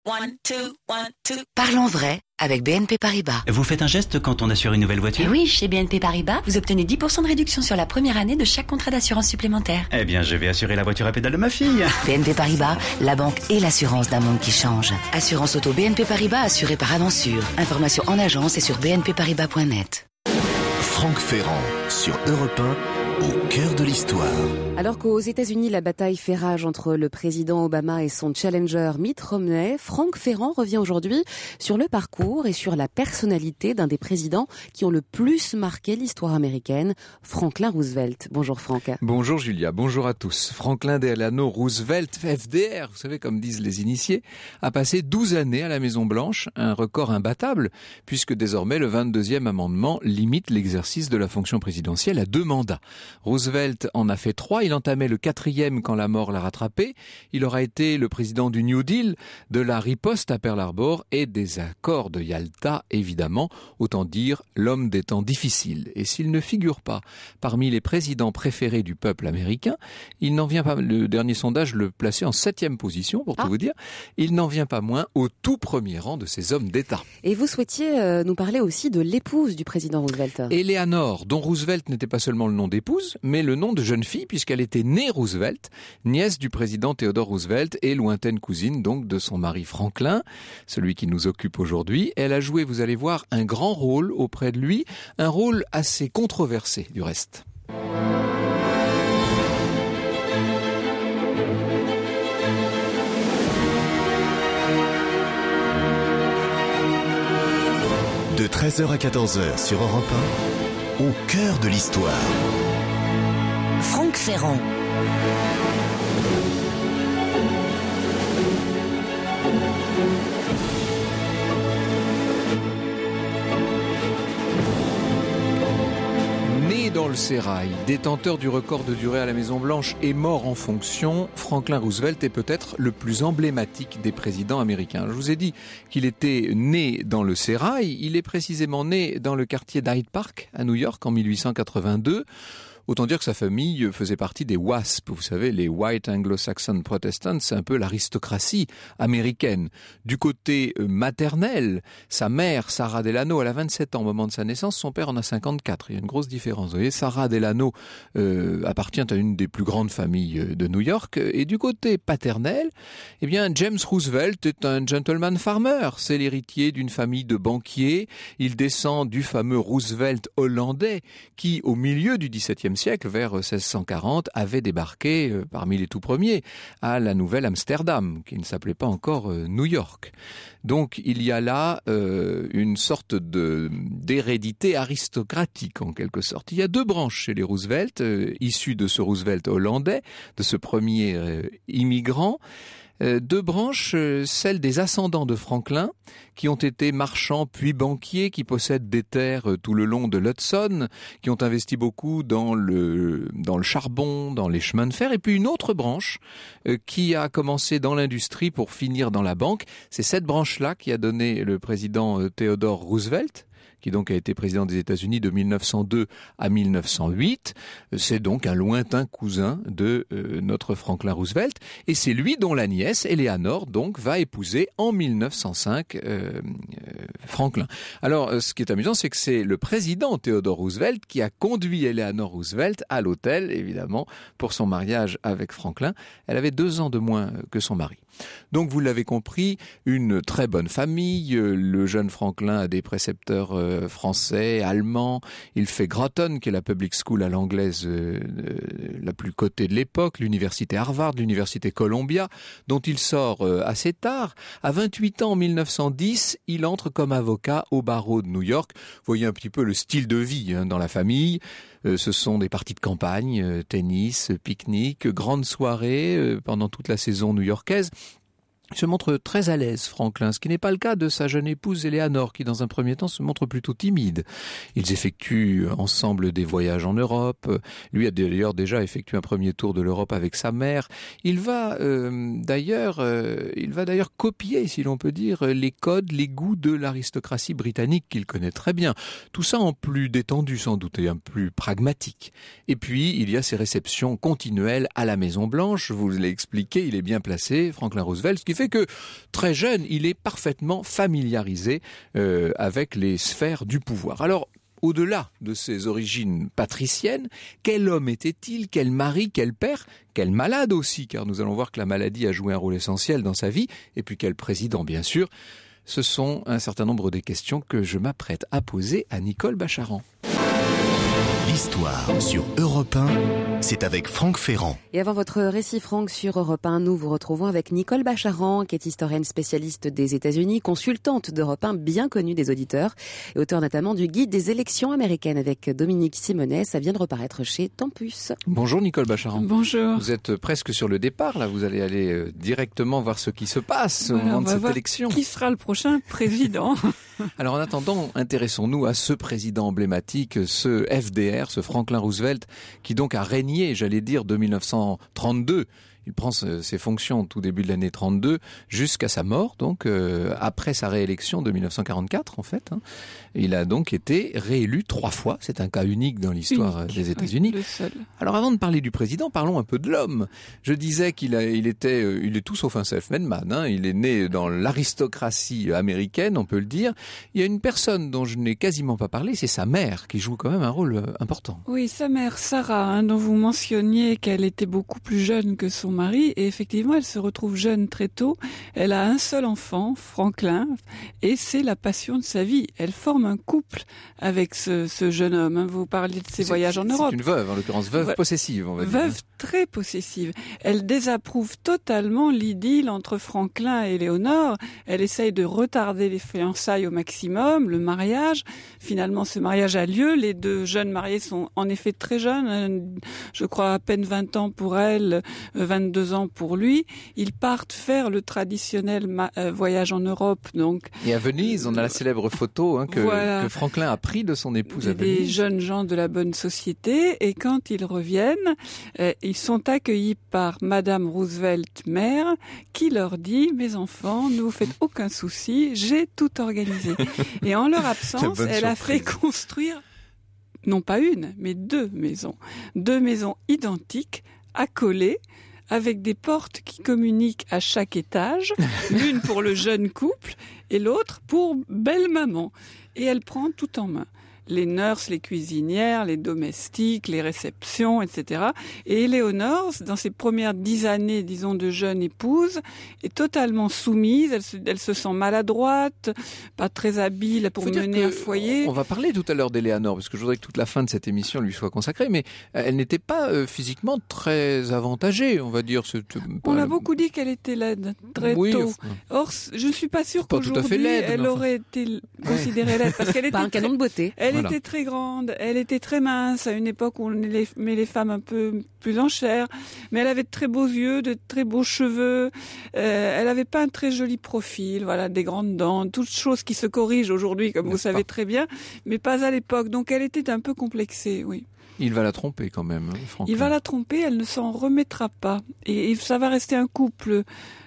1, 2, 1, 2. Parlons vrai avec BNP Paribas. Vous faites un geste quand on assure une nouvelle voiture ? Et oui, chez BNP Paribas, vous obtenez 10% de réduction sur la première année de chaque contrat d'assurance supplémentaire. Eh bien, je vais assurer la voiture à pédale de ma fille. BNP Paribas, la banque et l'assurance d'un monde qui change. Assurance auto BNP Paribas assurée par Avansure. Information en agence et sur bnpparibas.net. Franck Ferrand sur Europe 1, au cœur de l'histoire. Alors qu'aux États-Unis, la bataille fait rage entre le président Obama et son challenger Mitt Romney, Franck Ferrand revient aujourd'hui sur le parcours et sur la personnalité d'un des présidents qui ont le plus marqué l'histoire américaine, Franklin Roosevelt. Bonjour Franck. Bonjour Julia, bonjour à tous. Franklin Delano Roosevelt, FDR, vous savez comme disent les initiés, a passé 12 années à la Maison-Blanche, un record imbattable, puisque désormais le 22e amendement limite l'exercice de la fonction présidentielle à 2 mandats. Roosevelt en a fait 3, il entamait le 4e quand la mort l'a rattrapé. Il aura été le président du New Deal, de la riposte à Pearl Harbor et des accords de Yalta, évidemment. Autant dire l'homme des temps difficiles. Et s'il ne figure pas parmi les présidents préférés du peuple américain, il n'en vient pas, le dernier sondage le plaçait en 7e position, pour tout vous dire, il n'en vient pas moins au tout premier rang de ces hommes d'État. Et vous souhaitiez nous parler aussi de l'épouse du président Roosevelt. Eleanor, dont Roosevelt n'était pas seulement le nom d'épouse, mais le nom de jeune fille, puisqu'elle était née Roosevelt, nièce du président Theodore Roosevelt et lointaine cousine donc de son mari Franklin, celui qui nous occupe aujourd'hui. Elle a joué, vous allez voir, un grand rôle auprès de lui, un rôle assez controversé du reste. De 13h à 14h sur Europe 1, au cœur de l'histoire. Franck Ferrand. Né dans le sérail, détenteur du record de durée à la Maison-Blanche et mort en fonction, Franklin Roosevelt est peut-être le plus emblématique des présidents américains. Je vous ai dit qu'il était né dans le sérail, il est précisément né dans le quartier d'Hyde Park à New York en 1882. Autant dire que sa famille faisait partie des WASP, vous savez, les White Anglo-Saxon Protestants, c'est un peu l'aristocratie américaine. Du côté maternel, sa mère, Sarah Delano, elle a 27 ans au moment de sa naissance, son père en a 54, il y a une grosse différence. Vous voyez, Sarah Delano appartient à une des plus grandes familles de New York. Et du côté paternel, eh bien, James Roosevelt est un gentleman farmer, c'est l'héritier d'une famille de banquiers. Il descend du fameux Roosevelt hollandais qui, au milieu du XVIIe siècle, vers 1640, avait débarqué parmi les tout premiers à la Nouvelle Amsterdam, qui ne s'appelait pas encore New York. Donc il y a là une sorte d'hérédité aristocratique en quelque sorte. Il y a 2 branches chez les Roosevelt, issues de ce Roosevelt hollandais, de ce premier immigrant. 2 branches, celle des ascendants de Franklin, qui ont été marchands puis banquiers, qui possèdent des terres tout le long de l'Hudson, qui ont investi beaucoup dans le charbon, dans les chemins de fer, et puis une autre branche qui a commencé dans l'industrie pour finir dans la banque. C'est cette branche-là qui a donné le président Theodore Roosevelt, qui donc a été président des États-Unis de 1902 à 1908. C'est donc un lointain cousin de notre Franklin Roosevelt. Et c'est lui dont la nièce, Eleanor, donc, va épouser en 1905 Franklin. Alors, ce qui est amusant, c'est que c'est le président Theodore Roosevelt qui a conduit Eleanor Roosevelt à l'hôtel, évidemment, pour son mariage avec Franklin. Elle avait 2 ans de moins que son mari. Donc, vous l'avez compris, une très bonne famille. Le jeune Franklin a des précepteurs français, allemand. Il fait Groton, qui est la public school à l'anglaise la plus cotée de l'époque, l'université Harvard, l'université Columbia, dont il sort assez tard. À 28 ans, en 1910, il entre comme avocat au barreau de New York. Vous voyez un petit peu le style de vie dans la famille. Ce sont des parties de campagne, tennis, pique-nique, grandes soirées pendant toute la saison new-yorkaise. Il se montre très à l'aise, Franklin, ce qui n'est pas le cas de sa jeune épouse Eleanor, qui dans un premier temps se montre plutôt timide. Ils effectuent ensemble des voyages en Europe. Lui a d'ailleurs déjà effectué un premier tour de l'Europe avec sa mère. Il va d'ailleurs copier, si l'on peut dire, les codes, les goûts de l'aristocratie britannique qu'il connaît très bien. Tout ça en plus détendu sans doute et en plus pragmatique. Et puis, il y a ces réceptions continuelles à la Maison-Blanche. Je vous l'ai expliqué, il est bien placé, Franklin Roosevelt, ce qui fait fait que, très jeune, il est parfaitement familiarisé avec les sphères du pouvoir. Alors, au-delà de ses origines patriciennes, quel homme était-il, quel mari, quel père, quel malade aussi, car nous allons voir que la maladie a joué un rôle essentiel dans sa vie, et puis quel président, bien sûr. Ce sont un certain nombre de questions que je m'apprête à poser à Nicole Bacharan. L'histoire sur Europe 1, c'est avec Franck Ferrand. Et avant votre récit, Franck, sur Europe 1, nous vous retrouvons avec Nicole Bacharan, qui est historienne spécialiste des États-Unis, consultante d'Europe 1, bien connue des auditeurs, et auteur notamment du guide des élections américaines avec Dominique Simonet. Ça vient de reparaître chez Tempus. Bonjour Nicole Bacharan. Bonjour. Vous êtes presque sur le départ, là. Vous allez aller directement voir ce qui se passe au moment de cette élection. Qui sera le prochain président? Alors en attendant, intéressons-nous à ce président emblématique, ce FDR, ce Franklin Roosevelt, qui donc a régné, j'allais dire, de 1932. Il prend ses fonctions au tout début de l'année 32 jusqu'à sa mort, donc après sa réélection de 1944 en fait. Il a donc été réélu 3 fois. C'est un cas unique dans l'histoire des États-Unis. Oui, le seul. Alors avant de parler du président, parlons un peu de l'homme. Je disais il est tout sauf un self-made man. Il est né dans l'aristocratie américaine, on peut le dire. Il y a une personne dont je n'ai quasiment pas parlé, c'est sa mère, qui joue quand même un rôle important. Oui, sa mère Sarah, dont vous mentionniez qu'elle était beaucoup plus jeune que son mari, et effectivement elle se retrouve jeune très tôt. Elle a un seul enfant, Franklin, et c'est la passion de sa vie. Elle forme un couple avec ce jeune homme. Vous parliez de ses voyages en Europe. C'est une veuve, en l'occurrence, veuve possessive, on va dire. Veuve très possessive. Elle désapprouve totalement l'idylle entre Franklin et Léonore. Elle essaye de retarder les fiançailles au maximum, le mariage. Finalement, ce mariage a lieu. Les 2 jeunes mariés sont en effet très jeunes. Je crois à peine 20 ans pour elle, 22 ans pour lui. Ils partent faire le traditionnel voyage en Europe. Donc, et à Venise, on a la célèbre photo que Franklin a pris de son épouse à Venise. Des jeunes gens de la bonne société. Et quand ils reviennent, ils sont accueillis par Madame Roosevelt, mère, qui leur dit « Mes enfants, ne vous faites aucun souci, j'ai tout organisé. » Et en leur absence, elle a fait construire, non pas une, mais 2 maisons. 2 maisons identiques, accolées, avec des portes qui communiquent à chaque étage, l'une pour le jeune couple et l'autre pour belle maman. Et elle prend tout en main. Les nurses, les cuisinières, les domestiques, les réceptions, etc. Et Éléonore, dans ses premières 10 années, disons, de jeune épouse, est totalement soumise. Elle se sent maladroite, pas très habile pour mener un foyer. On va parler tout à l'heure d'Éléonore, parce que je voudrais que toute la fin de cette émission lui soit consacrée, mais elle n'était pas physiquement très avantagée, on va dire. On a beaucoup dit qu'elle était laide, très tôt. Or, je ne suis pas sûre qu'aujourd'hui, elle aurait été considérée laide, parce qu'elle était pas un canon de beauté. Elle était très grande, elle était très mince à une époque où on met les femmes un peu plus en chair, mais elle avait de très beaux yeux, de très beaux cheveux, elle avait pas un très joli profil, voilà, des grandes dents, toutes choses qui se corrigent aujourd'hui, comme vous savez très bien, mais pas à l'époque, donc elle était un peu complexée, oui. Il va la tromper quand même, Franklin. Il va la tromper, elle ne s'en remettra pas, et ça va rester un couple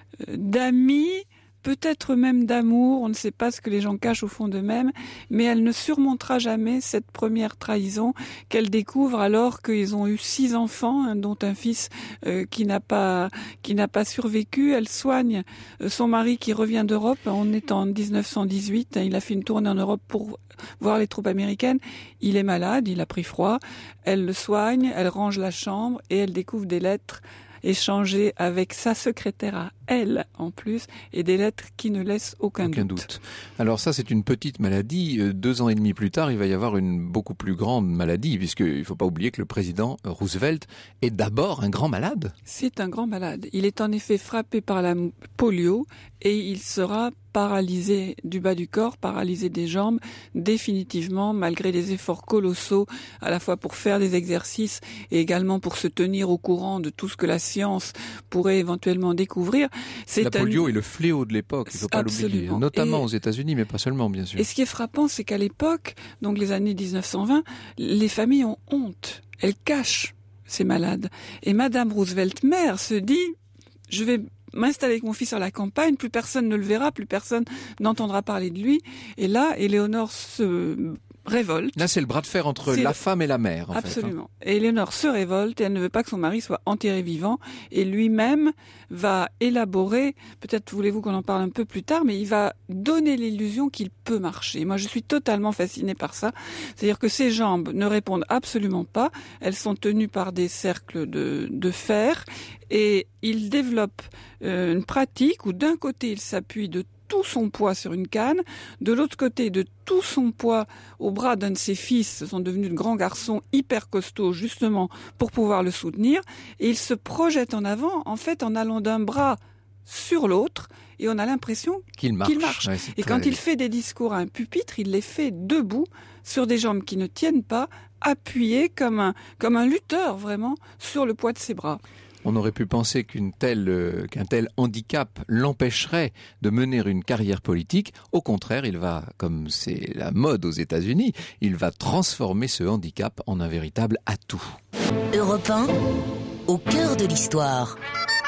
d'amis, peut-être même d'amour, on ne sait pas ce que les gens cachent au fond d'eux-mêmes, mais elle ne surmontera jamais cette première trahison qu'elle découvre alors qu'ils ont eu 6 enfants, dont un fils qui n'a pas survécu. Elle soigne son mari qui revient d'Europe. On est en 1918, il a fait une tournée en Europe pour voir les troupes américaines. Il est malade, il a pris froid. Elle le soigne, elle range la chambre et elle découvre des lettres échangées avec sa secrétaire à elle en plus, et des lettres qui ne laissent aucun doute. Alors ça, c'est une petite maladie. 2 ans et demi plus tard, il va y avoir une beaucoup plus grande maladie, puisqu'il ne faut pas oublier que le président Roosevelt est d'abord un grand malade. C'est un grand malade. Il est en effet frappé par la polio et il sera paralysé du bas du corps, paralysé des jambes, définitivement, malgré des efforts colossaux, à la fois pour faire des exercices et également pour se tenir au courant de tout ce que la science pourrait éventuellement découvrir. La polio est le fléau de l'époque, il ne faut pas l'oublier, notamment aux États-Unis, mais pas seulement, bien sûr. Et ce qui est frappant, c'est qu'à l'époque, donc les années 1920, les familles ont honte. Elles cachent ces malades. Et Madame Roosevelt, mère, se dit, je vais m'installer avec mon fils à la campagne, plus personne ne le verra, plus personne n'entendra parler de lui. Et là, Éléonore se révolte. Là, c'est le bras de fer entre la femme et la mère, en Absolument. fait, hein. Et Éléonore se révolte et elle ne veut pas que son mari soit enterré vivant. Et lui-même va élaborer, peut-être voulez-vous qu'on en parle un peu plus tard, mais il va donner l'illusion qu'il peut marcher. Moi, je suis totalement fascinée par ça. C'est-à-dire que ses jambes ne répondent absolument pas. Elles sont tenues par des cercles de fer. Et il développe une pratique où d'un côté, il s'appuie de tout son poids sur une canne, de l'autre côté de tout son poids au bras d'un de ses fils, ce sont devenus de grands garçons hyper costauds justement pour pouvoir le soutenir, et il se projette en avant en fait en allant d'un bras sur l'autre, et on a l'impression qu'il marche. Ouais, et quand il fait des discours à un pupitre, il les fait debout sur des jambes qui ne tiennent pas, appuyé comme un lutteur vraiment sur le poids de ses bras. On aurait pu penser qu'un tel handicap l'empêcherait de mener une carrière politique. Au contraire, il va, comme c'est la mode aux États-Unis, il va transformer ce handicap en un véritable atout. Europe 1, au cœur de l'histoire.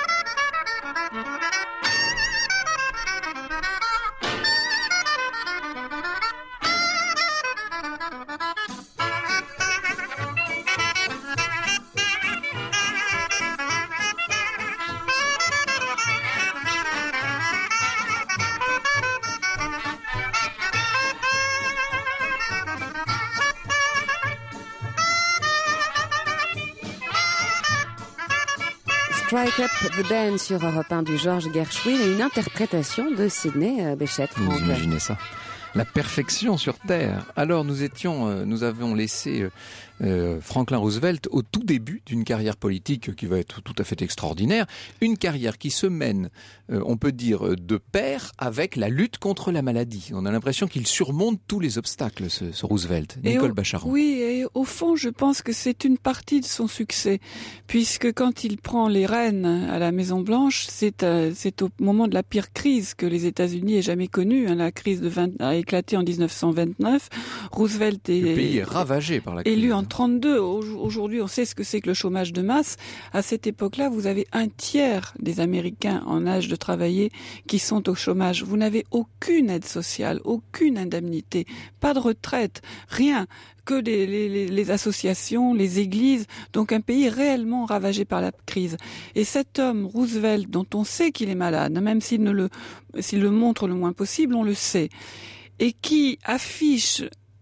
Strike Up the Band sur Europe 1 du George Gershwin et une interprétation de Sidney Bechet. Vous imaginez ça? La perfection sur Terre. Alors nous avons laissé Franklin Roosevelt au tout début d'une carrière politique qui va être tout à fait extraordinaire. Une carrière qui se mène, on peut dire, de pair avec la lutte contre la maladie. On a l'impression qu'il surmonte tous les obstacles, ce Roosevelt. Nicole Bacharon. Oui, et au fond, je pense que c'est une partie de son succès, puisque quand il prend les rênes à la Maison-Blanche, c'est au moment de la pire crise que les États-Unis aient jamais connue. La crise a éclaté en 1929. Roosevelt le pays est ravagé par la crise. Élu en 32. Aujourd'hui, on sait ce que c'est que le chômage de masse. À cette époque-là, vous avez un tiers des Américains en âge de travailler qui sont au chômage. Vous n'avez aucune aide sociale, aucune indemnité, pas de retraite, rien. Que les associations, les églises, donc un pays réellement ravagé par la crise. Et cet homme, Roosevelt, dont on sait qu'il est malade, même s'il le montre le moins possible, on le sait, et qui affiche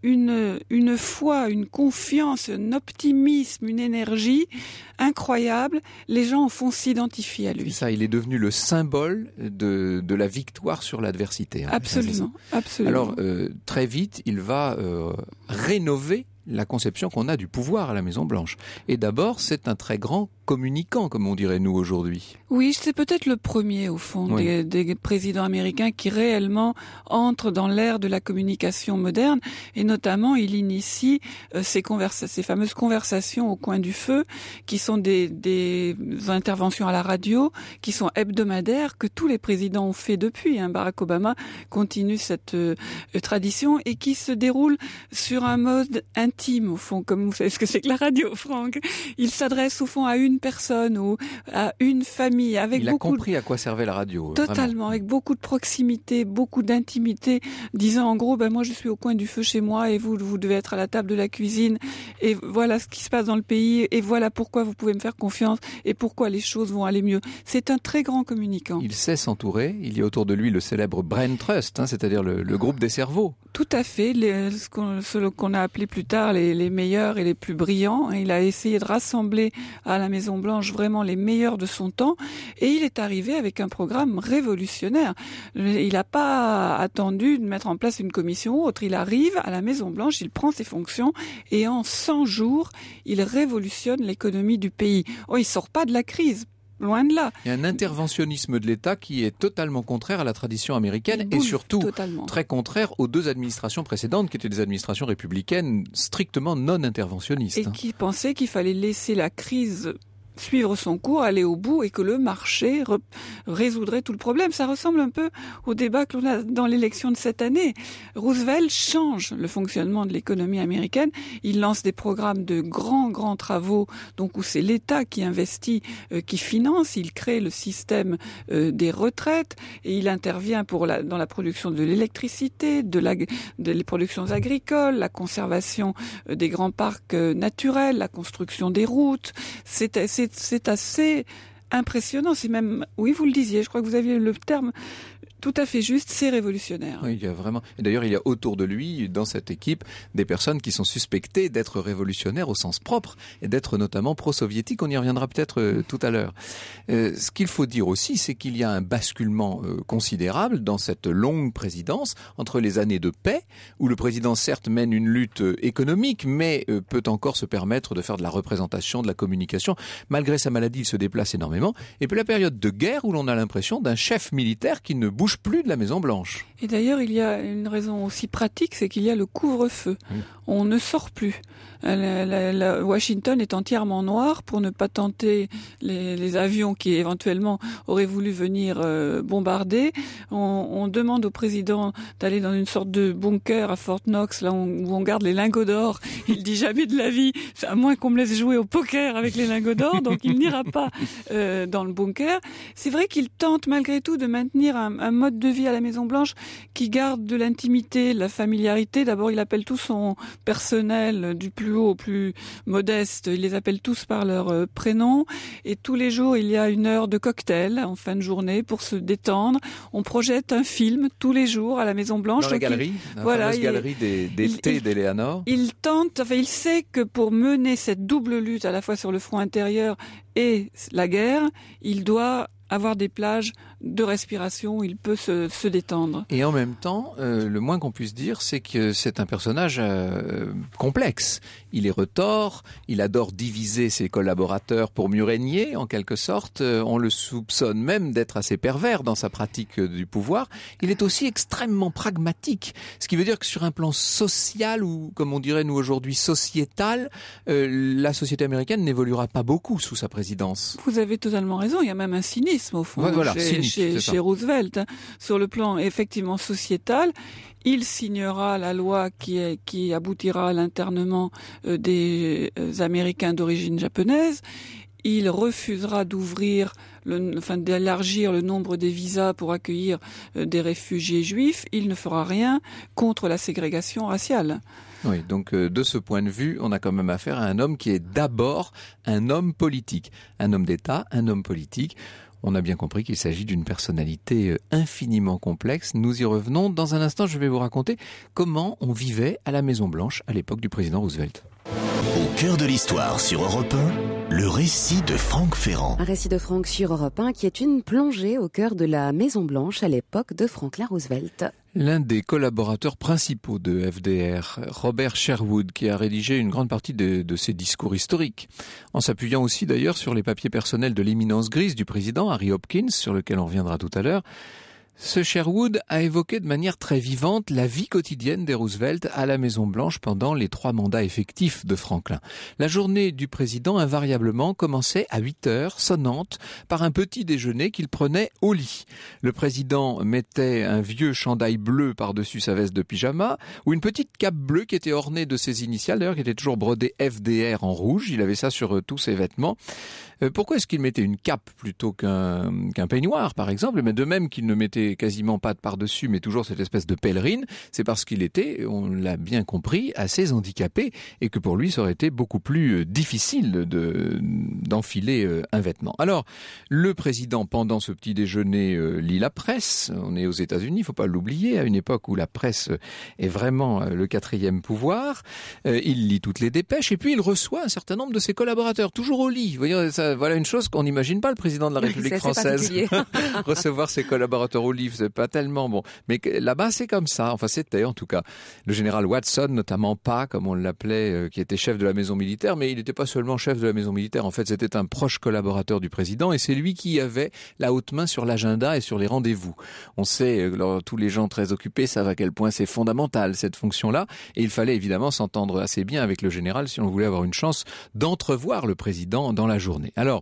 une foi, une confiance, un optimisme, une énergie incroyable, les gens au fond s'identifient à lui. C'est ça, il est devenu le symbole de la victoire sur l'adversité. Absolument, absolument. Alors, très vite, il va rénover la conception qu'on a du pouvoir à la Maison-Blanche. Et d'abord, c'est un très grand communicant, comme on dirait nous aujourd'hui. Oui, c'est peut-être le premier, au fond, oui, des présidents américains qui réellement entrent dans l'ère de la communication moderne. Et notamment, il initie ces fameuses conversations au coin du feu, qui sont des interventions à la radio, qui sont hebdomadaires, que tous les présidents ont fait depuis. Barack Obama continue cette tradition et qui se déroule sur un mode intime, au fond, comme vous savez ce que c'est que la radio, Franck. Il s'adresse au fond à une personne ou à une famille avec il a compris à quoi servait la radio. Totalement, vraiment. avec beaucoup de proximité, beaucoup d'intimité, disant en gros, moi je suis au coin du feu chez moi et vous devez être à la table de la cuisine et voilà ce qui se passe dans le pays et voilà pourquoi vous pouvez me faire confiance et pourquoi les choses vont aller mieux. C'est un très grand communicant. Il sait s'entourer, il y a autour de lui le célèbre Brain Trust, c'est-à-dire le groupe des cerveaux. Tout à fait, ce qu'on a appelé plus tard les meilleurs et les plus brillants. Il a essayé de rassembler à la Maison-Blanche vraiment les meilleurs de son temps et il est arrivé avec un programme révolutionnaire. Il n'a pas attendu de mettre en place une commission ou autre. Il arrive à la Maison-Blanche, il prend ses fonctions et en 100 jours, il révolutionne l'économie du pays. Il sort pas de la crise. Loin de là. Il y a un interventionnisme de l'État qui est totalement contraire à la tradition américaine et surtout très contraire aux deux administrations précédentes qui étaient des administrations républicaines strictement non interventionnistes. Et qui pensaient qu'il fallait laisser la crise suivre son cours, aller au bout et que le marché résoudrait tout le problème. Ça ressemble un peu au débat que l'on a dans l'élection de cette année. Roosevelt change le fonctionnement de l'économie américaine. Il lance des programmes de grands travaux, donc où c'est l'État qui investit, qui finance. Il crée le système des retraites et il intervient dans la production de l'électricité, des productions agricoles, la conservation des grands parcs naturels, la construction des routes. C'est assez impressionnant. C'est même, oui, vous le disiez, je crois que vous aviez le terme tout à fait juste, c'est révolutionnaire. Oui, il y a vraiment. Et d'ailleurs, il y a autour de lui, dans cette équipe, des personnes qui sont suspectées d'être révolutionnaires au sens propre et d'être notamment pro-soviétiques. On y reviendra peut-être tout à l'heure. Ce qu'il faut dire aussi, c'est qu'il y a un basculement considérable dans cette longue présidence entre les années de paix, où le président certes mène une lutte économique, mais peut encore se permettre de faire de la représentation, de la communication. Malgré sa maladie, il se déplace énormément. Et puis la période de guerre, où l'on a l'impression d'un chef militaire qui ne bouge plus de la Maison-Blanche. Et d'ailleurs, il y a une raison aussi pratique, c'est qu'il y a le couvre-feu. On ne sort plus. Washington est entièrement noir pour ne pas tenter les avions qui éventuellement auraient voulu venir bombarder. On demande au président d'aller dans une sorte de bunker à Fort Knox, là où on garde les lingots d'or. Il dit jamais de la vie, à moins qu'on me laisse jouer au poker avec les lingots d'or, donc il n'ira pas dans le bunker. C'est vrai qu'il tente malgré tout de maintenir un mode de vie à la Maison-Blanche qui garde de l'intimité, de la familiarité. D'abord, il appelle tout son personnel du plus haut au plus modeste. Il les appelle tous par leur prénom. Et tous les jours, il y a une heure de cocktail en fin de journée pour se détendre. On projette un film tous les jours à la Maison-Blanche. Dans la galerie, fameuse galerie des thés d'Eleanor. Il sait que pour mener cette double lutte à la fois sur le front intérieur et la guerre, il doit avoir des plages de respiration où il peut se détendre. Et en même temps, le moins qu'on puisse dire, c'est que c'est un personnage complexe. Il est retors, il adore diviser ses collaborateurs pour mieux régner, en quelque sorte. On le soupçonne même d'être assez pervers dans sa pratique du pouvoir. Il est aussi extrêmement pragmatique, ce qui veut dire que sur un plan social, ou comme on dirait nous aujourd'hui sociétal, la société américaine n'évoluera pas beaucoup sous sa présidence. Vous avez totalement raison, il y a même un cynisme au fond. Voilà, chez Roosevelt, sur le plan effectivement sociétal. Il signera la loi qui aboutira à l'internement des Américains d'origine japonaise. Il refusera d'élargir le nombre des visas pour accueillir des réfugiés juifs. Il ne fera rien contre la ségrégation raciale. Oui, donc de ce point de vue, on a quand même affaire à un homme qui est d'abord un homme politique. Un homme d'État, un homme politique. On a bien compris qu'il s'agit d'une personnalité infiniment complexe. Nous y revenons. Dans un instant, je vais vous raconter comment on vivait à la Maison-Blanche à l'époque du président Roosevelt. Au cœur de l'histoire sur Europe 1, le récit de Franck Ferrand. Un récit de Franck sur Europe 1 qui est une plongée au cœur de la Maison-Blanche à l'époque de Franklin Roosevelt. L'un des collaborateurs principaux de FDR, Robert Sherwood, qui a rédigé une grande partie de ses discours historiques, en s'appuyant aussi d'ailleurs sur les papiers personnels de l'éminence grise du président, Harry Hopkins, sur lequel on reviendra tout à l'heure. Ce Sherwood a évoqué de manière très vivante la vie quotidienne des Roosevelt à la Maison-Blanche pendant les 3 mandats effectifs de Franklin. La journée du président, invariablement, commençait à 8 heures, sonnante, par un petit déjeuner qu'il prenait au lit. Le président mettait un vieux chandail bleu par-dessus sa veste de pyjama, ou une petite cape bleue qui était ornée de ses initiales, d'ailleurs, qui était toujours brodée FDR en rouge. Il avait ça sur tous ses vêtements. Pourquoi est-ce qu'il mettait une cape plutôt qu'un peignoir, par exemple? Mais de même qu'il ne mettait quasiment pas de par-dessus, mais toujours cette espèce de pèlerine, c'est parce qu'il était, on l'a bien compris, assez handicapé, et que pour lui, ça aurait été beaucoup plus difficile d'enfiler un vêtement. Alors, le président, pendant ce petit déjeuner, lit la presse. On est aux États-Unis, il ne faut pas l'oublier, à une époque où la presse est vraiment le 4e pouvoir. Il lit toutes les dépêches, et puis il reçoit un certain nombre de ses collaborateurs, toujours au lit. Vous voyez, voilà une chose qu'on n'imagine pas, le président de la République française recevoir ses collaborateurs au lit. livre, c'est pas tellement bon. Mais là-bas, c'est comme ça. Enfin, c'était en tout cas le général Watson, notamment pas, comme on l'appelait, qui était chef de la maison militaire, mais il n'était pas seulement chef de la maison militaire. En fait, c'était un proche collaborateur du président et c'est lui qui avait la haute main sur l'agenda et sur les rendez-vous. On sait, tous les gens très occupés savent à quel point c'est fondamental, cette fonction-là. Et il fallait évidemment s'entendre assez bien avec le général si on voulait avoir une chance d'entrevoir le président dans la journée. Alors,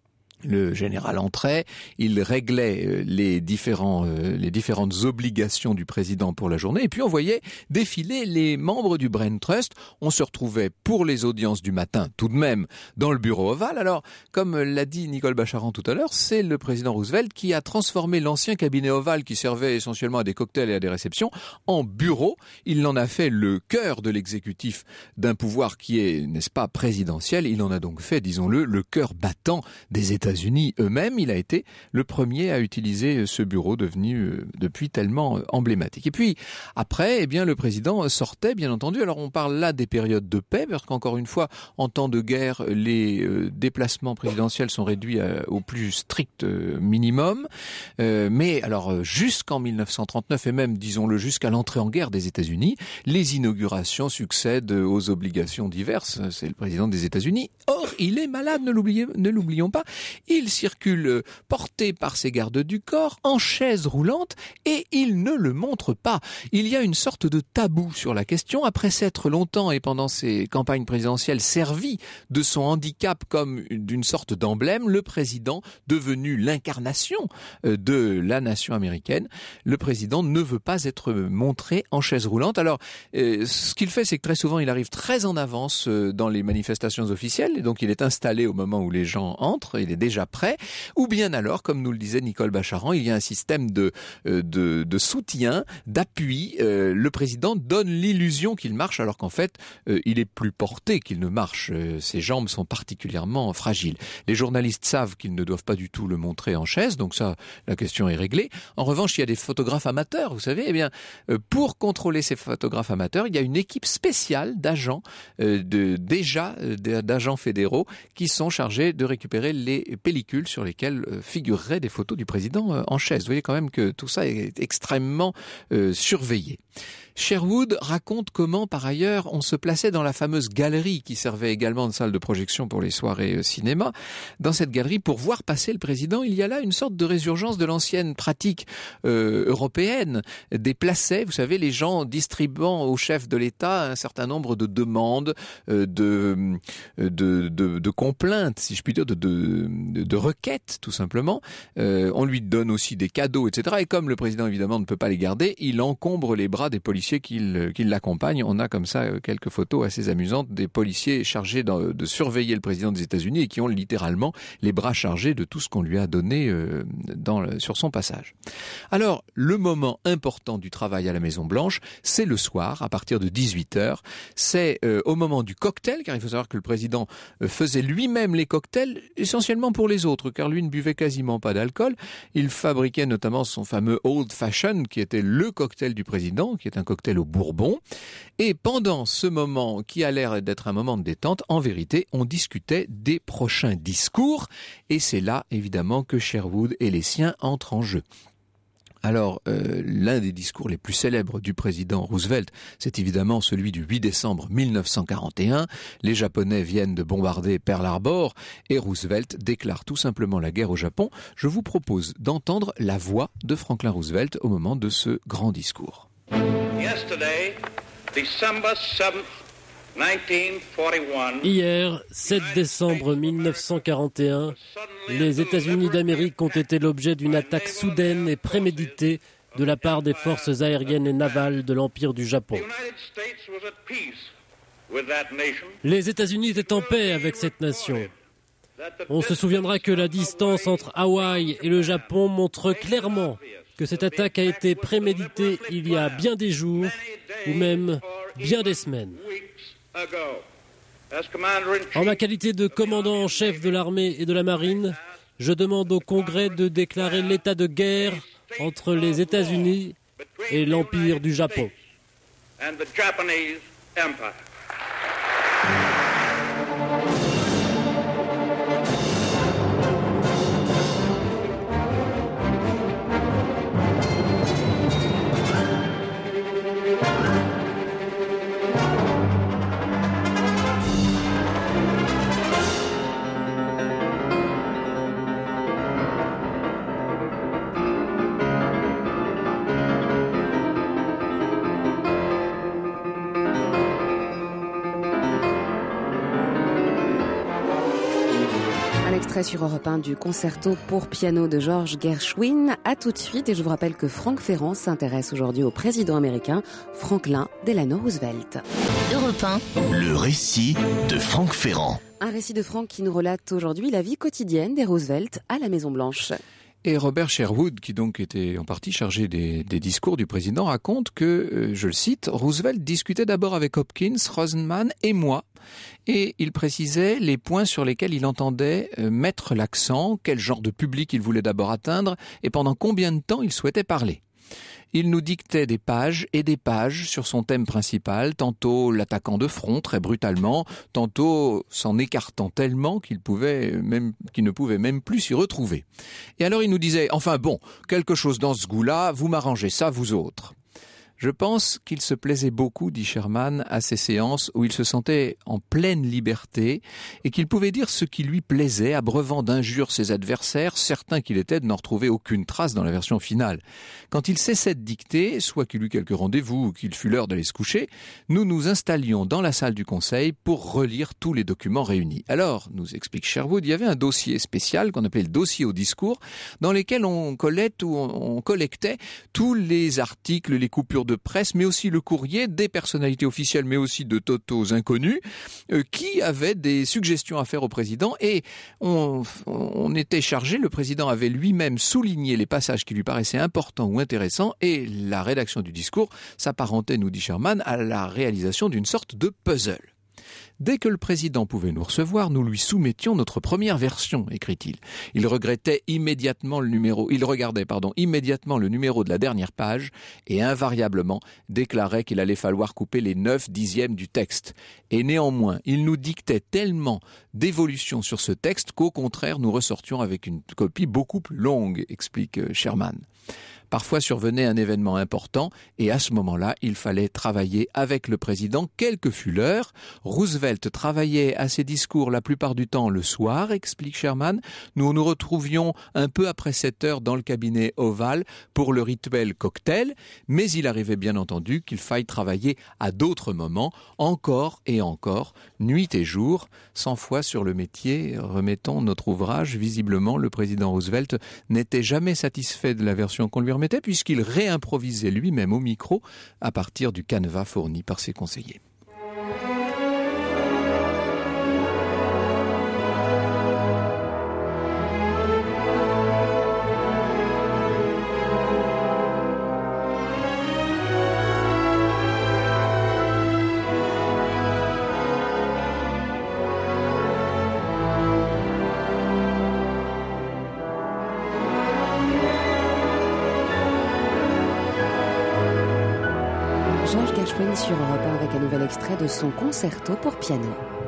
le général entrait, il réglait les différentes obligations du président pour la journée, et puis on voyait défiler les membres du Brain Trust. On se retrouvait pour les audiences du matin, tout de même, dans le bureau ovale. Alors, comme l'a dit Nicole Bacharan tout à l'heure, c'est le président Roosevelt qui a transformé l'ancien cabinet ovale, qui servait essentiellement à des cocktails et à des réceptions, en bureau. Il en a fait le cœur de l'exécutif d'un pouvoir qui est, n'est-ce pas, présidentiel. Il en a donc fait, disons-le, le cœur battant des États-Unis eux-mêmes. Il a été le premier à utiliser ce bureau devenu depuis tellement emblématique. Et puis après, eh bien, le président sortait, bien entendu. Alors on parle là des périodes de paix, parce qu'encore une fois, en temps de guerre, les déplacements présidentiels sont réduits au plus strict minimum. Mais alors jusqu'en 1939 et même, disons-le, jusqu'à l'entrée en guerre des États-Unis, les inaugurations succèdent aux obligations diverses. C'est le président des États-Unis. Or, il est malade, ne l'oublions pas. Il circule porté par ses gardes du corps, en chaise roulante, et il ne le montre pas. Il y a une sorte de tabou sur la question. Après s'être longtemps et pendant ses campagnes présidentielles servi de son handicap comme d'une sorte d'emblème, le président, devenu l'incarnation de la nation américaine, le président ne veut pas être montré en chaise roulante. Alors, ce qu'il fait, c'est que très souvent, il arrive très en avance dans les manifestations officielles, et donc il est installé au moment où les gens entrent, il est déjà prêt, ou bien alors, comme nous le disait Nicole Bacharan, il y a un système de soutien, d'appui. Le président donne l'illusion qu'il marche, alors qu'en fait, il est plus porté qu'il ne marche. Ses jambes sont particulièrement fragiles. Les journalistes savent qu'ils ne doivent pas du tout le montrer en chaise, donc ça, la question est réglée. En revanche, il y a des photographes amateurs, vous savez, eh bien, pour contrôler ces photographes amateurs, il y a une équipe spéciale d'agents, d'agents fédéraux, qui sont chargés de récupérer les pellicules sur lesquelles figureraient des photos du président en chaise. Vous voyez quand même que tout ça est extrêmement surveillé. Sherwood raconte comment, par ailleurs, on se plaçait dans la fameuse galerie qui servait également de salle de projection pour les soirées cinéma. Dans cette galerie, pour voir passer le président, il y a là une sorte de résurgence de l'ancienne pratique européenne des placets. Vous savez, les gens distribuant au chef de l'État un certain nombre de demandes, de complaintes, si je puis dire, de requêtes, tout simplement. On lui donne aussi des cadeaux, etc. Et comme le président, évidemment, ne peut pas les garder, il encombre les bras des policiers qui l'accompagnent. On a comme ça quelques photos assez amusantes des policiers chargés de surveiller le président des États-Unis et qui ont littéralement les bras chargés de tout ce qu'on lui a donné sur son passage. Alors, le moment important du travail à la Maison-Blanche, c'est le soir, à partir de 18h. C'est au moment du cocktail, car il faut savoir que le président faisait lui-même les cocktails, essentiellement pour les autres, car lui ne buvait quasiment pas d'alcool. Il fabriquait notamment son fameux Old Fashioned, qui était le cocktail du président, qui est un cocktail au bourbon. Et pendant ce moment, qui a l'air d'être un moment de détente, en vérité, on discutait des prochains discours. Et c'est là, évidemment, que Sherwood et les siens entrent en jeu. Alors, l'un des discours les plus célèbres du président Roosevelt, c'est évidemment celui du 8 décembre 1941. Les Japonais viennent de bombarder Pearl Harbor et Roosevelt déclare tout simplement la guerre au Japon. Je vous propose d'entendre la voix de Franklin Roosevelt au moment de ce grand discours. Yesterday, December 7th, 1941, hier, 7 décembre 1941, les États-Unis d'Amérique ont été l'objet d'une attaque soudaine et préméditée de la part des forces aériennes et navales de l'Empire du Japon. Les États-Unis étaient en paix avec cette nation. On se souviendra que la distance entre Hawaï et le Japon montre clairement que cette attaque a été préméditée il y a bien des jours, ou même bien des semaines. En ma qualité de commandant en chef de l'armée et de la marine, je demande au Congrès de déclarer l'état de guerre entre les États-Unis et l'Empire du Japon. extrait sur Europe 1 du concerto pour piano de George Gershwin. À tout de suite, et je vous rappelle que Franck Ferrand s'intéresse aujourd'hui au président américain Franklin Delano Roosevelt. Europe 1. Le récit de Franck Ferrand. Un récit de Franck qui nous relate aujourd'hui la vie quotidienne des Roosevelt à la Maison-Blanche. Et Robert Sherwood, qui donc était en partie chargé des discours du président, raconte que, je le cite, Roosevelt discutait d'abord avec Hopkins, Rosenman et moi, et il précisait les points sur lesquels il entendait mettre l'accent, quel genre de public il voulait d'abord atteindre, et pendant combien de temps il souhaitait parler. Il nous dictait des pages et des pages sur son thème principal, tantôt l'attaquant de front très brutalement, tantôt s'en écartant tellement qu'il ne pouvait même plus s'y retrouver. Et alors il nous disait « Enfin bon, quelque chose dans ce goût-là, vous m'arrangez ça, vous autres ». Je pense qu'il se plaisait beaucoup, dit Sherman, à ces séances où il se sentait en pleine liberté et qu'il pouvait dire ce qui lui plaisait, abreuvant d'injures ses adversaires, certain qu'il était de n'en retrouver aucune trace dans la version finale. Quand il cessait de dicter, soit qu'il eût quelques rendez-vous ou qu'il fût l'heure d'aller se coucher, nous nous installions dans la salle du conseil pour relire tous les documents réunis. Alors, nous explique Sherwood, il y avait un dossier spécial qu'on appelait le dossier au discours, dans lequel on collectait tous les articles, les coupures de presse, mais aussi le courrier des personnalités officielles, mais aussi de totaux inconnus, qui avaient des suggestions à faire au président, et on était chargé, le président avait lui-même souligné les passages qui lui paraissaient importants ou intéressants, et la rédaction du discours s'apparentait, nous dit Sherman, à la réalisation d'une sorte de puzzle. Dès que le président pouvait nous recevoir, nous lui soumettions notre première version, écrit-il. Il regardait immédiatement le numéro de la dernière page et invariablement déclarait qu'il allait falloir couper les 9/10 du texte. Et néanmoins, il nous dictait tellement d'évolutions sur ce texte qu'au contraire, nous ressortions avec une copie beaucoup plus longue, explique Sherman. Parfois survenait un événement important et à ce moment-là, il fallait travailler avec le président, quelle que fût l'heure. Roosevelt travaillait à ses discours la plupart du temps le soir, explique Sherman. Nous nous retrouvions un peu après 7 heures dans le cabinet ovale pour le rituel cocktail, mais il arrivait bien entendu qu'il faille travailler à d'autres moments, encore et encore, nuit et jour. 100 fois sur le métier, remettons notre ouvrage. Visiblement, le président Roosevelt n'était jamais satisfait de la version qu'on lui remettait, puisqu'il réimprovisait lui-même au micro à partir du canevas fourni par ses conseillers. George Gershwin sur Europe 1 avec un nouvel extrait de son concerto pour piano.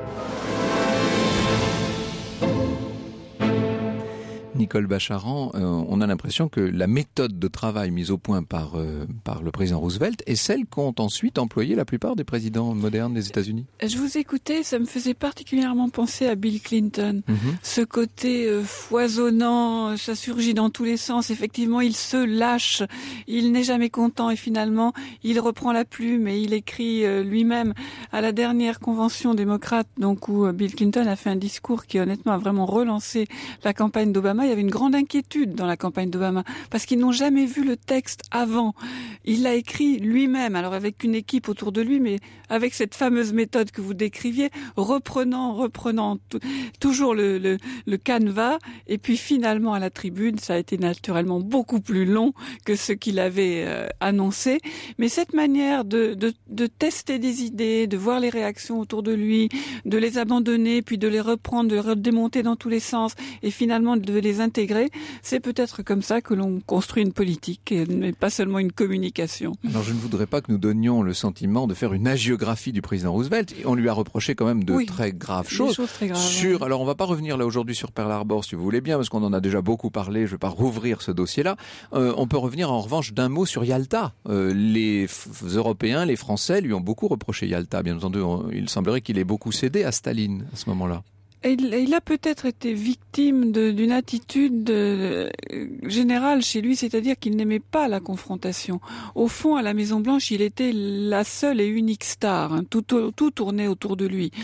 Nicole Bacharan, on a l'impression que la méthode de travail mise au point par le président Roosevelt est celle qu'ont ensuite employé la plupart des présidents modernes des États-Unis. Je vous écoutais, ça me faisait particulièrement penser à Bill Clinton. Ce côté foisonnant, ça surgit dans tous les sens. Effectivement, il se lâche, il n'est jamais content et finalement, il reprend la plume et il écrit lui-même à la dernière convention démocrate, donc où Bill Clinton a fait un discours qui honnêtement a vraiment relancé la campagne d'Obama. Il y avait une grande inquiétude dans la campagne d'Obama parce qu'ils n'ont jamais vu le texte avant. Il l'a écrit lui-même, alors avec une équipe autour de lui, mais avec cette fameuse méthode que vous décriviez, reprenant toujours le canevas, et puis finalement à la tribune, ça a été naturellement beaucoup plus long que ce qu'il avait annoncé. Mais cette manière de tester des idées, de voir les réactions autour de lui, de les abandonner, puis de les reprendre, de les redémonter dans tous les sens, et finalement de les intégrer, c'est peut-être comme ça que l'on construit une politique, mais pas seulement une communication. Alors je ne voudrais pas que nous donnions le sentiment de faire une hagiographie du président Roosevelt. On lui a reproché quand même de très graves choses. Très graves, Alors on va pas revenir là aujourd'hui sur Pearl Harbor si vous voulez bien, parce qu'on en a déjà beaucoup parlé, je vais pas rouvrir ce dossier-là. On peut revenir en revanche d'un mot sur Yalta. Les Européens, les Français lui ont beaucoup reproché Yalta. Bien entendu, il semblerait qu'il ait beaucoup cédé à Staline à ce moment-là. Il a peut-être été victime d'une attitude générale chez lui, c'est-à-dire qu'il n'aimait pas la confrontation. Au fond, à la Maison-Blanche, il était la seule et unique star. Tout tournait autour de lui.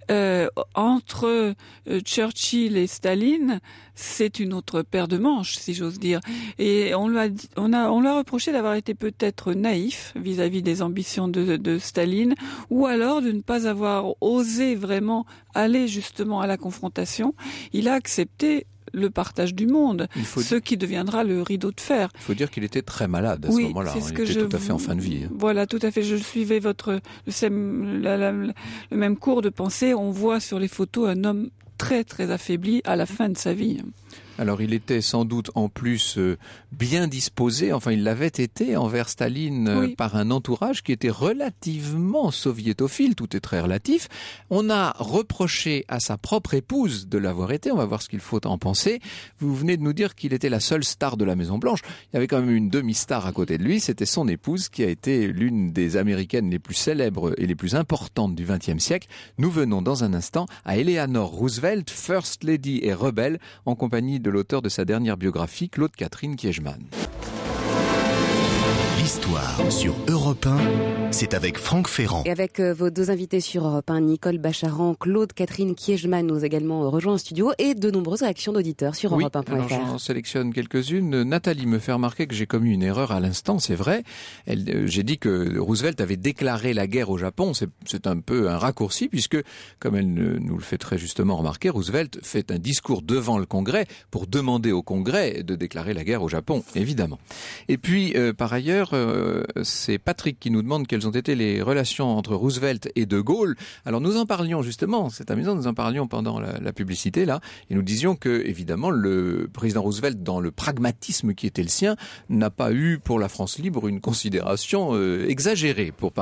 Entre Churchill et Staline, c'est une autre paire de manches, si j'ose dire. Et on lui a reproché d'avoir été peut-être naïf vis-à-vis des ambitions de Staline, ou alors de ne pas avoir osé vraiment aller justement à la confrontation. Il a accepté le partage du monde, ce qui deviendra le rideau de fer. Il faut dire qu'il était très malade à ce moment-là. Il était tout à fait en fin de vie. Voilà, tout à fait. Je suivais le même cours de pensée. On voit sur les photos un homme très très affaibli à la fin de sa vie. Alors il était sans doute en plus bien disposé, enfin il l'avait été envers Staline par un entourage qui était relativement soviétophile, tout est très relatif. On a reproché à sa propre épouse de l'avoir été, on va voir ce qu'il faut en penser. Vous venez de nous dire qu'il était la seule star de la Maison-Blanche, il y avait quand même une demi-star à côté de lui, c'était son épouse qui a été l'une des américaines les plus célèbres et les plus importantes du XXe siècle. Nous venons dans un instant à Eleanor Roosevelt, First Lady et rebelle, en compagnie de l'auteur de sa dernière biographie, Claude Catherine Kiechman. L'histoire sur Europe 1, c'est avec Franck Ferrand. Et avec vos deux invités sur Europe 1, Nicole Bacharan, Claude Catherine Kiechman nous a également rejoint en studio et de nombreuses réactions d'auditeurs sur Europe1.fr. Alors j'en sélectionne quelques-unes. Nathalie me fait remarquer que j'ai commis une erreur à l'instant, c'est vrai. J'ai dit que Roosevelt avait déclaré la guerre au Japon. C'est un peu un raccourci puisque, comme elle nous le fait très justement remarquer, Roosevelt fait un discours devant le Congrès pour demander au Congrès de déclarer la guerre au Japon, évidemment. Et puis, par ailleurs, c'est Patrick qui nous demande quelles ont été les relations entre Roosevelt et De Gaulle. Alors nous en parlions justement, c'est amusant, nous en parlions pendant la publicité là, et nous disions que évidemment le président Roosevelt, dans le pragmatisme qui était le sien, n'a pas eu pour la France libre une considération exagérée pour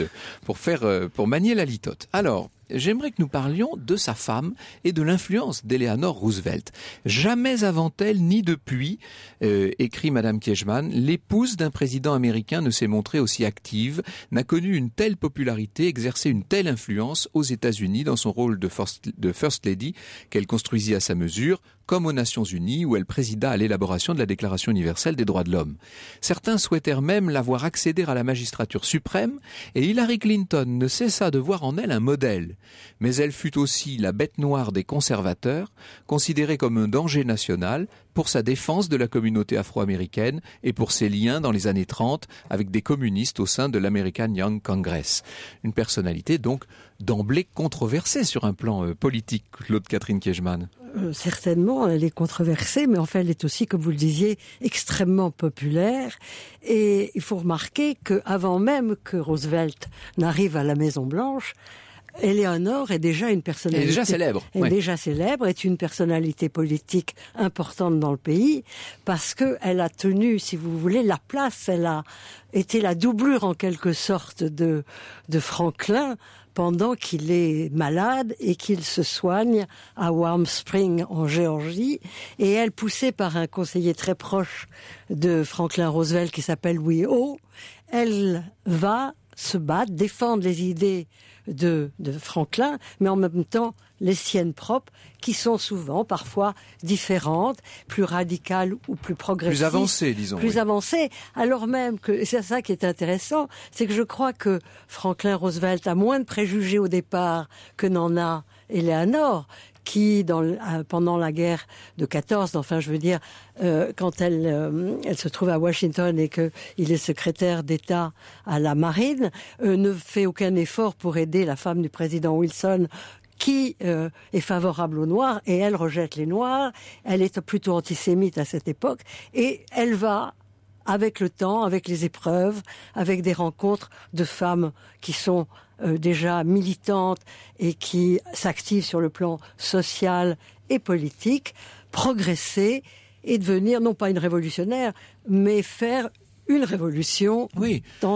manier la litote. Alors, j'aimerais que nous parlions de sa femme et de l'influence d'Eleanor Roosevelt. Jamais avant elle, ni depuis, écrit Madame Kiechman, l'épouse d'un président américain ne s'est montrée aussi active, n'a connu une telle popularité, exercé une telle influence aux États-Unis dans son rôle de First Lady qu'elle construisit à sa mesure, comme aux Nations Unies où elle présida à l'élaboration de la Déclaration universelle des droits de l'homme. Certains souhaitèrent même la voir accéder à la magistrature suprême et Hillary Clinton ne cessa de voir en elle un modèle. Mais elle fut aussi la bête noire des conservateurs, considérée comme un danger national pour sa défense de la communauté afro-américaine et pour ses liens dans les années 30 avec des communistes au sein de l'American Young Congress. Une personnalité donc d'emblée controversée sur un plan politique, Claude Catherine Kiechman. Certainement, elle est controversée, mais enfin elle est aussi, comme vous le disiez, extrêmement populaire. Et il faut remarquer qu'avant même que Roosevelt n'arrive à la Maison-Blanche, Eleanor est déjà une personnalité. Elle est déjà célèbre. Elle est déjà célèbre, est une personnalité politique importante dans le pays, parce qu'elle a tenu, si vous voulez, la place. Elle a été la doublure, en quelque sorte, de Franklin, pendant qu'il est malade et qu'il se soigne à Warm Spring en Géorgie. Et elle, poussée par un conseiller très proche de Franklin Roosevelt qui s'appelle Louis O, elle va se battre, défendre les idées de Franklin, mais en même temps les siennes propres, qui sont souvent, parfois, différentes, plus radicales ou plus progressistes. Plus avancées, disons. Plus avancées, alors même que, et c'est ça qui est intéressant, c'est que je crois que Franklin Roosevelt a moins de préjugés au départ que n'en a Eleanor, qui, pendant la guerre de 14, enfin je veux dire, quand elle se trouve à Washington et qu'il est secrétaire d'État à la marine, ne fait aucun effort pour aider la femme du président Wilson, qui est favorable aux Noirs, et elle rejette les Noirs. Elle est plutôt antisémite à cette époque, et elle va, avec le temps, avec les épreuves, avec des rencontres de femmes qui sont déjà militantes et qui s'activent sur le plan social et politique, progresser et devenir non pas une révolutionnaire, mais faire une révolution dans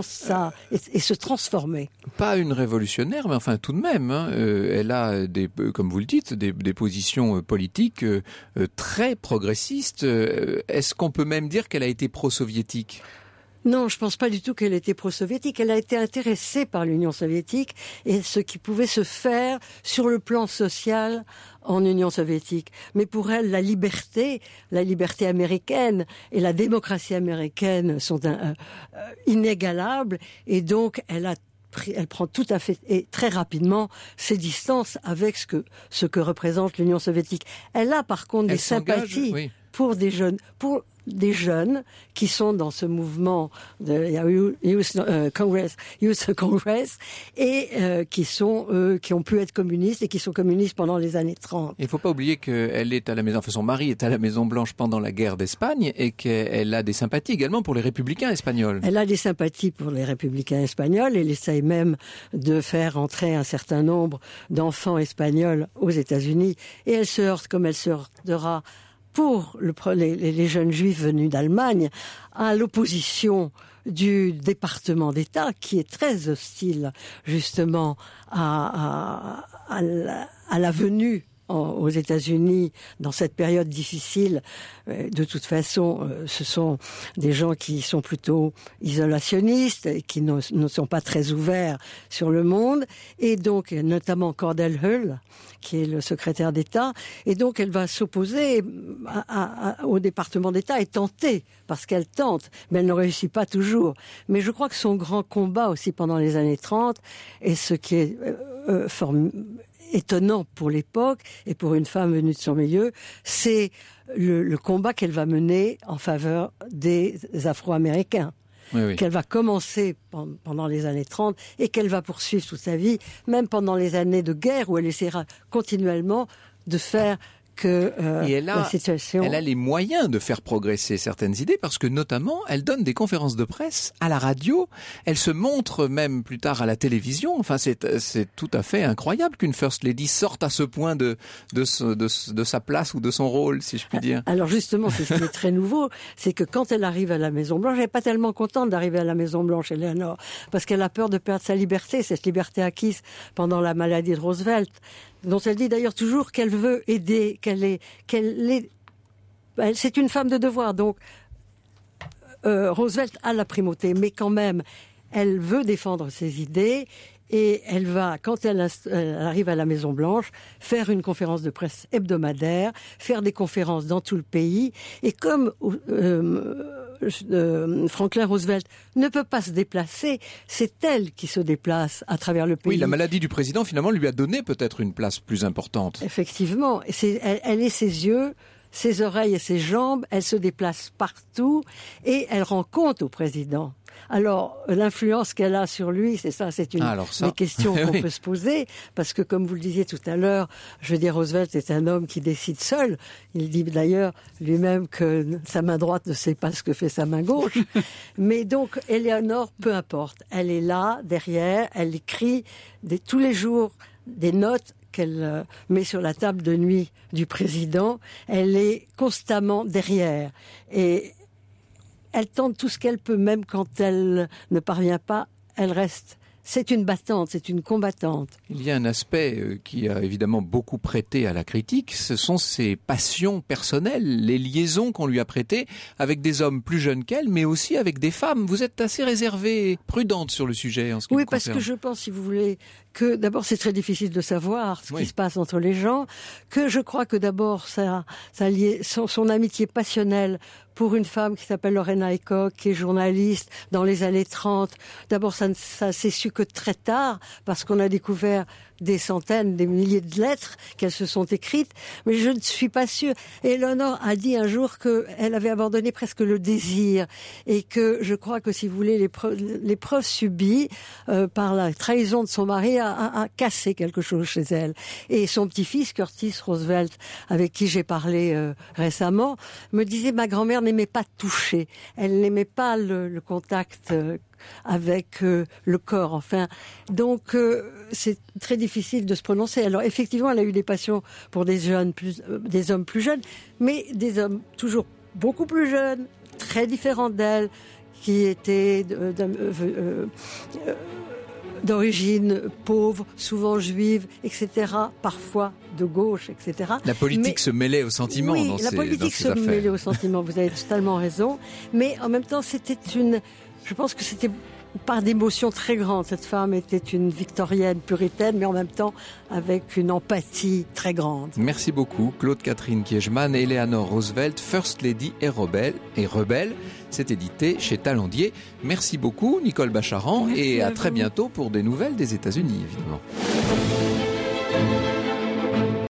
et se transformer. Pas une révolutionnaire, mais enfin tout de même, hein, elle a comme vous le dites, des positions politiques très progressistes. Est-ce qu'on peut même dire qu'elle a été pro-soviétique ? Non, je pense pas du tout qu'elle était pro-soviétique. Elle a été intéressée par l'Union soviétique et ce qui pouvait se faire sur le plan social en Union soviétique. Mais pour elle, la liberté américaine et la démocratie américaine sont inégalables, et donc elle a prend tout à fait et très rapidement ses distances avec ce que représente l'Union soviétique. Elle a par contre des sympathies pour des jeunes qui sont dans ce mouvement de Youth Congress et qui ont pu être communistes et qui sont communistes pendant les années 30. Il ne faut pas oublier qu'elle est à la maison, son mari est à la Maison Blanche pendant la guerre d'Espagne et qu'elle a des sympathies également pour les républicains espagnols. Elle a des sympathies pour les républicains espagnols. Elle essaye même de faire entrer un certain nombre d'enfants espagnols aux États-Unis et elle se heurte, comme elle se heurtera pour les jeunes juifs venus d'Allemagne, à l'opposition du département d'État qui est très hostile justement à la venue aux États-Unis dans cette période difficile. De toute façon, ce sont des gens qui sont plutôt isolationnistes et qui ne sont pas très ouverts sur le monde. Et donc, notamment Cordell Hull, qui est le secrétaire d'État. Et donc, elle va s'opposer au département d'État et tenter, parce qu'elle tente, mais elle ne réussit pas toujours. Mais je crois que son grand combat aussi pendant les années 30, et ce qui est étonnant pour l'époque et pour une femme venue de son milieu, c'est le combat qu'elle va mener en faveur des Afro-Américains. Oui. Qu'elle va commencer pendant les années 30 et qu'elle va poursuivre toute sa vie, même pendant les années de guerre où elle essaiera continuellement de faire que la situation... Elle a les moyens de faire progresser certaines idées parce que notamment elle donne des conférences de presse à la radio, elle se montre même plus tard à la télévision. Enfin, c'est tout à fait incroyable qu'une First Lady sorte à ce point de sa place ou de son rôle, si je puis dire. Alors justement, c'est ce qui est très nouveau, c'est que quand elle arrive à la Maison-Blanche, elle n'est pas tellement contente d'arriver à la Maison-Blanche, Eleanor, parce qu'elle a peur de perdre sa liberté, cette liberté acquise pendant la maladie de Roosevelt, dont elle dit d'ailleurs toujours qu'elle veut aider, c'est une femme de devoir. Donc, Roosevelt a la primauté, mais quand même, elle veut défendre ses idées et elle va, quand elle arrive à la Maison-Blanche, faire une conférence de presse hebdomadaire, faire des conférences dans tout le pays. Et comme Franklin Roosevelt ne peut pas se déplacer, c'est elle qui se déplace à travers le pays. Oui, la maladie du président, finalement, lui a donné peut-être une place plus importante. Effectivement. Elle est ses yeux, ses oreilles et ses jambes. Elle se déplace partout et elle rend compte au président. Alors, l'influence qu'elle a sur lui, c'est une des questions qu'on peut se poser, parce que comme vous le disiez tout à l'heure, je veux dire, Roosevelt est un homme qui décide seul. Il dit d'ailleurs lui-même que sa main droite ne sait pas ce que fait sa main gauche. Mais donc, Eleanor, peu importe, elle est là, derrière, elle écrit tous les jours des notes qu'elle met sur la table de nuit du président. Elle est constamment derrière. Et elle tente tout ce qu'elle peut, même quand elle ne parvient pas, elle reste. C'est une battante, c'est une combattante. Il y a un aspect qui a évidemment beaucoup prêté à la critique, ce sont ses passions personnelles, les liaisons qu'on lui a prêtées avec des hommes plus jeunes qu'elle, mais aussi avec des femmes. Vous êtes assez réservée, prudente sur le sujet en ce qui vous concerne. Oui, parce que je pense, si vous voulez, que d'abord c'est très difficile de savoir ce qui se passe entre les gens, que je crois que d'abord son amitié passionnelle pour une femme qui s'appelle Lorena Aycock, qui est journaliste dans les années 30. D'abord, ça s'est su que très tard, parce qu'on a découvert des centaines, des milliers de lettres qu'elles se sont écrites, mais je ne suis pas sûre. Et Eleanor a dit un jour qu'elle avait abandonné presque le désir, et que je crois que, si vous voulez, l'épreuve subie par la trahison de son mari a cassé quelque chose chez elle. Et son petit-fils, Curtis Roosevelt, avec qui j'ai parlé récemment, me disait: ma grand-mère n'aimait pas toucher, elle n'aimait pas le contact avec le corps, enfin. Donc, c'est très difficile de se prononcer. Alors, effectivement, elle a eu des passions pour des hommes plus jeunes, mais des hommes toujours beaucoup plus jeunes, très différents d'elle, qui étaient d'origine pauvre, souvent juive, etc., parfois de gauche, etc. La politique se mêlait au sentiment dans ces affaires. Oui, la politique se mêlait au sentiment, vous avez totalement raison. Mais en même temps, je pense que c'était par d'émotions très grandes. Cette femme était une victorienne puritaine, mais en même temps avec une empathie très grande. Merci beaucoup, Claude-Catherine Kiechman et Eleanor Roosevelt, First Lady et rebelle. C'est édité chez Talandier. Merci beaucoup, Nicole Bacharan, et à très bientôt pour des nouvelles des États-Unis, évidemment.